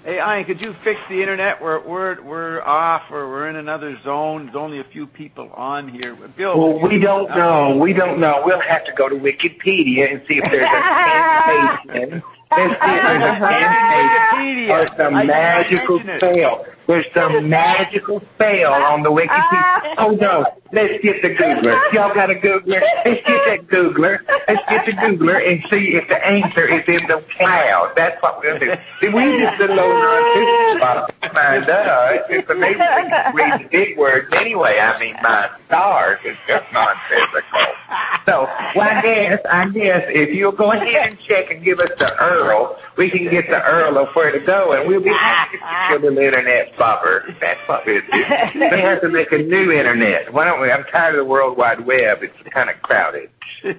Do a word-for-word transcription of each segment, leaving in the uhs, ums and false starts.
Hey, Ian, could you fix the internet? We're we're we're off, or we're in another zone. There's only a few people on here. Bill, well, we don't know. We don't know. We'll have to go to Wikipedia and see if there's a sensation. Let's see if there's a sensation or some magical spell. There's some magical spell on the Wikipedia. Oh no, let's get the Googler. Y'all got a Googler? Let's get that Googler. Let's get the Googler and see if the answer is in the cloud. That's what we'll do. See, we just a low nonsense spot to find out. It's amazing we can read the big words anyway. I mean, my stars, it's just nonsensical. So, well, I guess, I guess if you'll go ahead and check and give us the U R L, we can get the U R L of where to go, and we'll be happy to get the internet bopper. That's what we'll do. We have to make a new internet. Why don't we? I'm tired of the World Wide Web. It's kind of crowded.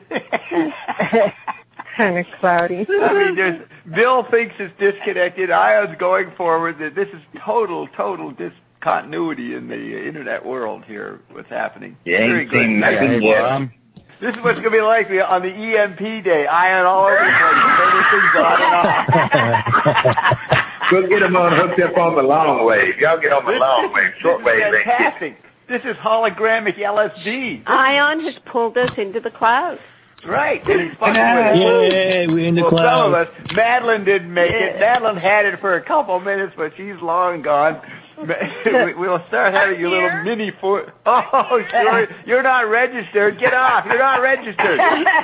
Kind of cloudy. I mean, there's, Bill thinks it's disconnected. Ion's going forward. That this is total, total discontinuity in the internet world here. What's happening? You ain't seen nothing yet. Well, This is what's going to be like on the E M P day. Ion all over the place. Everything's on and off. We'll get them on hooked up on the long wave. Y'all get on the This- long wave. Short this is wave. fantastic. This is hologramic L S D. Ion has pulled us into the clouds. Right. And he's fucking with it. Yay, we're in the Well, clouds. some of us. Madeline didn't make it. Madeline had it for a couple minutes, but she's long gone. We- We'll start having your little mini foot. Oh, sure. You're not registered. Get off. You're not registered.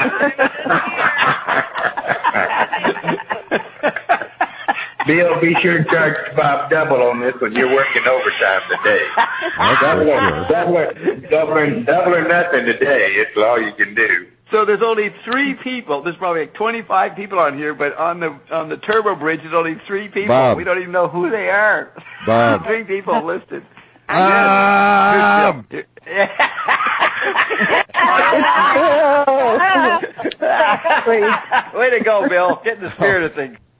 Bill, be sure to charge Bob double on this when you're working overtime today. Double or, double, or, double, or, double or nothing today. It's all you can do. So there's only three people. There's probably like twenty-five people on here, but on the on the Turbo Bridge, there's only three people. Bob. We don't even know who they are. Bob. Three people listed. Bob. Good job. Way to go, Bill. Get in the spirit of things.